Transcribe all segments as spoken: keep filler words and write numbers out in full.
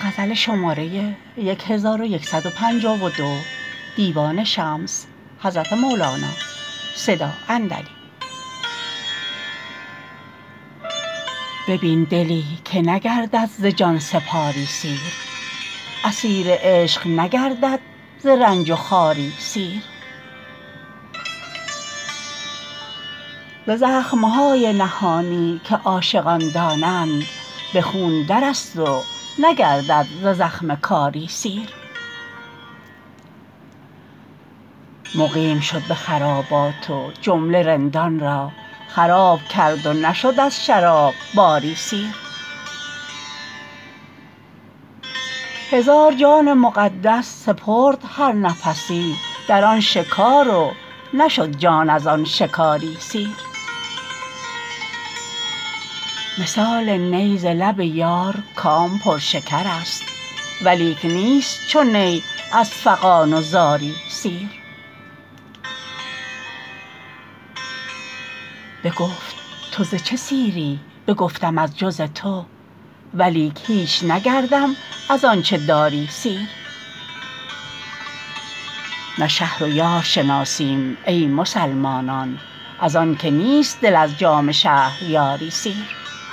ببین دلی که نگردد ز جان سپاری سیر اسیر عشق نگردد ز رنج و خواری سیر ز زخم های نهانی که عاشقان دانند به خون درست و نگردد ز زخم کاری سیر مقیم شد به خرابات و جمله رندان را خراب کرد و نشد از شراب باری سیر هزار جان مقدس سپرد هر نفسی در آن شکار و نشد جان از آن شکاری سیر مثال نی ز لب یار کام پرشکرست ولیک نیست چو نی از فغان و زاری سیر بگفت تو ز چه سیری بگفتم از جز تو ولیک هیچ نگردم از آنچ داری سیر نه شهر و یار شناسیم ای مسلمانان از آنک نیست دل از جام شهریاری سیر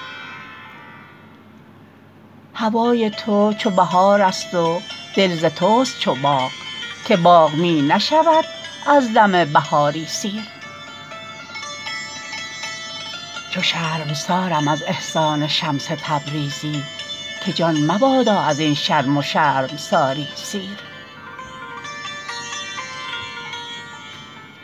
هوای تو چو بهارست و دل ز توست چو باغ که باغ می نشود از دم بهاری سیر چو شرمسارم از احسان شمس تبریزی که جان مبادا از این شرم و شرمساری سیر